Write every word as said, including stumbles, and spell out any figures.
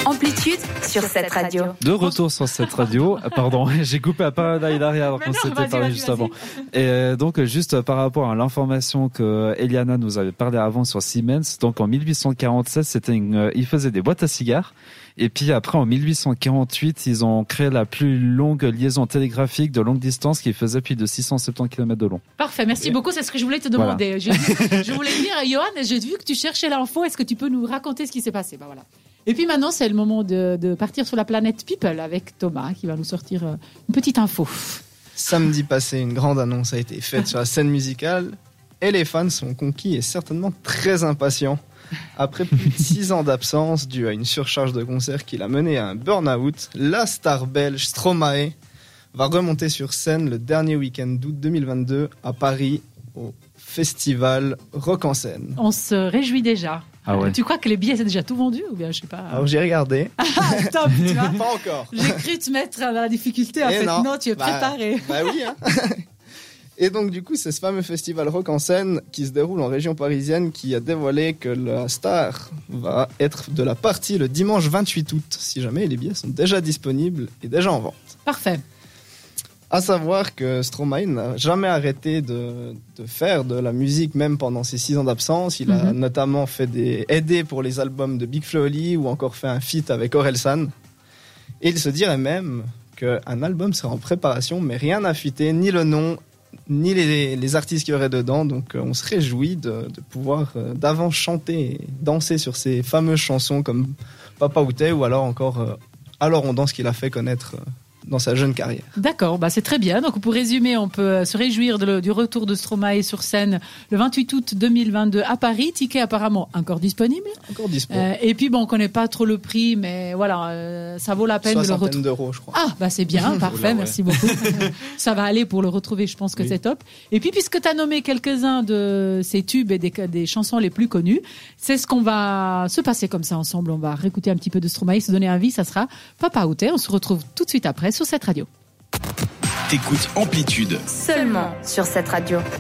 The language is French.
Amplitude sur cette radio. De retour sur cette radio. Ah, pardon, j'ai coupé à pas là, Hilaria, alors qu'on non, s'était vas-y, parlé vas-y, juste vas-y. avant. Et donc, juste par rapport à l'information que Eliana nous avait parlé avant sur Siemens, donc en dix-huit cent quarante-sept, c'était une, ils faisaient des boîtes à cigares. Et puis après, en dix-huit cent quarante-huit, ils ont créé la plus longue liaison télégraphique de longue distance qui faisait plus de six cent soixante-dix kilomètres de long. Parfait, merci beaucoup. C'est ce que je voulais te demander. Je, je voulais dire, Johan, j'ai vu que tu cherchais l'info. Est-ce que tu peux nous raconter ce qui s'est passé? Ben voilà. Et puis maintenant, c'est le moment de, de partir sur la planète People avec Thomas qui va nous sortir une petite info. Samedi passé, une grande annonce a été faite sur la scène musicale et les fans sont conquis et certainement très impatients. Après plus de six ans d'absence due à une surcharge de concert qui l'a mené à un burn-out, la star belge Stromae va remonter sur scène le dernier week-end d'août deux mille vingt-deux à Paris au festival Rock en Scène. On se réjouit déjà. Ah ouais. Tu crois que les billets c'est déjà tout vendu ou bien je sais pas. Alors j'ai regardé. Ah, top, tu vois. Pas encore. J'ai cru te mettre dans la difficulté. En Et fait, non. non, tu es Bah, préparé. Bah oui. Hein. Et donc du coup, c'est ce fameux festival Rock en Scène qui se déroule en région parisienne qui a dévoilé que la star va être de la partie le dimanche vingt-huit août. Si jamais les billets sont déjà disponibles et déjà en vente. Parfait. À savoir que Stromae n'a jamais arrêté de, de faire de la musique, même pendant ses six ans d'absence. Il a Mhm. notamment fait des aidés pour les albums de Big Flo et Oli ou encore fait un feat avec Orelsan. Et il se dirait même qu'un album sera en préparation, mais rien n'a fuité, ni le nom, ni les, les artistes qui auraient dedans. Donc euh, on se réjouit de, de pouvoir euh, d'avance chanter et danser sur ces fameuses chansons comme Papa où t'es ou alors encore euh, Alors on danse qu'il a fait connaître euh, dans sa jeune carrière. D'accord, bah c'est très bien. Donc pour résumer, on peut se réjouir de le- du retour de Stromae sur scène le vingt-huit août deux mille vingt-deux à Paris. Ticket apparemment encore disponible. Encore dispo. Euh, et puis bon, on connaît pas trop le prix, mais voilà, euh, ça vaut la peine de le Soixantaine retrouver. d'euros, je crois. Ah, bah c'est bien, parfait, Oula, ouais. merci beaucoup. Ça va aller pour le retrouver, je pense que Oui. c'est top. Et puis, puisque tu as nommé quelques-uns de ces tubes et des, des chansons les plus connues, c'est ce qu'on va se passer comme ça ensemble. On va réécouter un petit peu de Stromae, se donner un vie, ça sera Papa Outé. On se retrouve tout de suite après sur cette radio. T'écoutes Amplitude. Seulement sur cette radio.